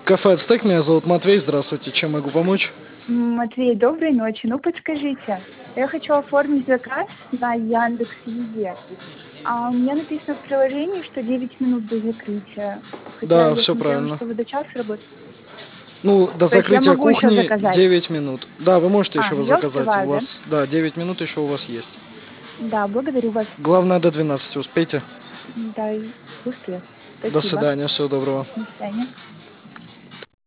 Кафе «Ацтек», меня зовут Матвей, здравствуйте, чем могу помочь? Матвей, доброй ночи. Ну, подскажите, я хочу оформить заказ на Яндекс.Еде. А у меня написано в приложении, что 9 минут до закрытия. Хотя Да, я все смотрела, правильно. что вы до часа работаете. Ну, до То есть я закрытия могу еще кухни заказать. 9 минут. Да, вы можете еще Я заказать, у успеваю, да? вас, да, 9 минут еще у вас есть. Да, благодарю вас. Главное до 12 успейте. Да, и успех. До Спасибо. свидания, всего доброго. До свидания.